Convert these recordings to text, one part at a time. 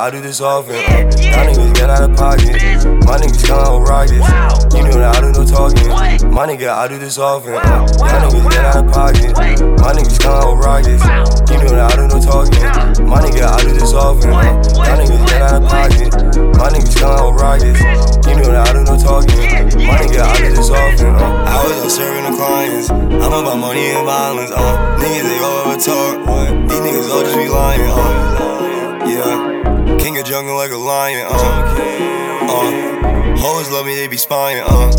I do this often. Y'all niggas get out of pocket. My niggas come out with rockets. You know that I do no talking. My nigga, I do this often. Y'all niggas get out of pocket. My niggas come out with rockets. You know that I do no talking. My nigga, I do this often. Y'all niggas get out of pocket. My niggas come out with rockets. You know that I do no talking. My nigga, I do this often. I was up serving the clients. I'm about money and violence. Niggas, they all over talk. These niggas all just be lying. Yeah, king of jungle like a lion. Hoes love me, they be spying. And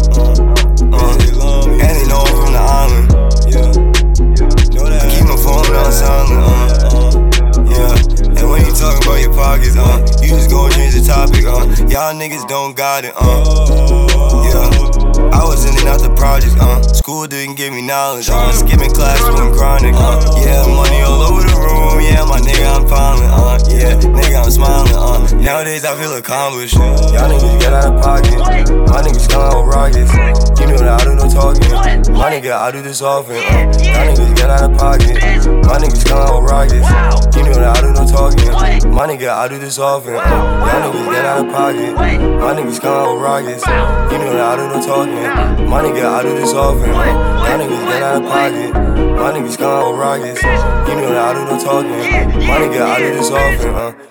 they know I'm from the island. I keep my phone on silent. Yeah, and when you talking about your pockets, you just go and change the topic. Y'all niggas don't got it. Yeah. I was in and out the projects, school didn't give me knowledge, skipping class doing chronic, yeah, money all over the room, yeah, my nigga, I'm piling, yeah, nigga, I'm smiling, nowadays I feel accomplished. Y'all niggas get out of pocket, my niggas come out with rockets, you know that I do no talking, my nigga, I do this often, y'all niggas get out of pocket, my niggas come out with rockets, you know that I do no talking, my nigga, I do this often, y'all niggas get out of pocket, my niggas come out with rockets, you know that I do no talking. My nigga, I do this often. Y'all niggas get out of pocket. My niggas come out with rockets. You know that I do no talking. My nigga, I do this often.